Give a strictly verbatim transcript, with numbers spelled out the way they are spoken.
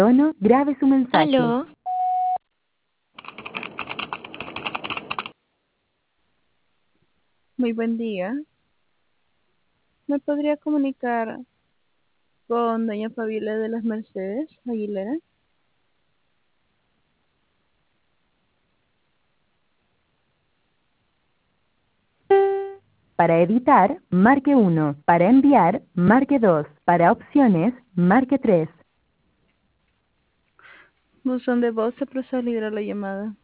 tono, grabe su mensaje. Aló, Muy buen día. ¿Me podría comunicar con doña Fabiola de las Mercedes Aguilera? Para editar, marque uno. Para enviar, marque dos. Para opciones, marque tres. Buzón de voz se procede a liberar la llamada.